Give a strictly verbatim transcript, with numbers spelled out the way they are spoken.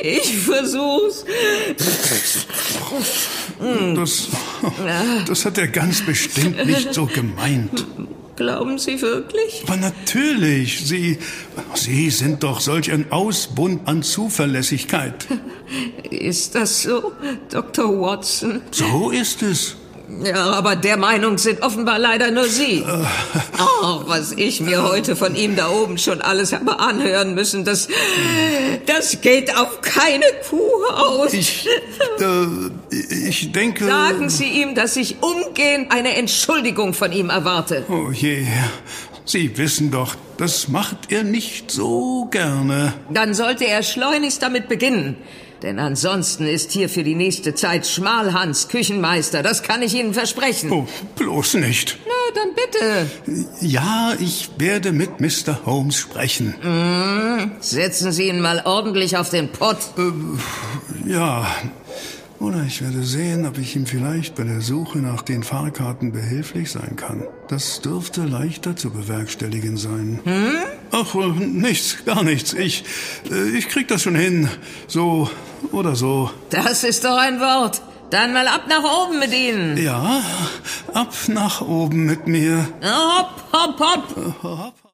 Ich versuch's. Das, das hat er ganz bestimmt nicht so gemeint. Glauben Sie wirklich? Aber natürlich, Sie, Sie sind doch solch ein Ausbund an Zuverlässigkeit. Ist das so, Doktor Watson? So ist es. Ja, aber der Meinung sind offenbar leider nur Sie. Oh, was ich mir heute von ihm da oben schon alles habe anhören müssen, das, das geht auf keine Kuh aus. Ich, äh, ich denke... Sagen Sie ihm, dass ich umgehend eine Entschuldigung von ihm erwarte. Oh je, Sie wissen doch, das macht er nicht so gerne. Dann sollte er schleunigst damit beginnen. Denn ansonsten ist hier für die nächste Zeit Schmalhans Küchenmeister. Das kann ich Ihnen versprechen. Oh, bloß nicht. Na, dann bitte. Ja, ich werde mit Mister Holmes sprechen. Mm, setzen Sie ihn mal ordentlich auf den Pott. Äh, ja, oder ich werde sehen, ob ich ihm vielleicht bei der Suche nach den Fahrkarten behilflich sein kann. Das dürfte leichter zu bewerkstelligen sein. Hm? Ach, nichts, gar nichts. Ich, ich krieg das schon hin. So oder so. Das ist doch ein Wort. Dann mal ab nach oben mit Ihnen. Ja, ab nach oben mit mir. Hopp, hopp, hopp. Hopp.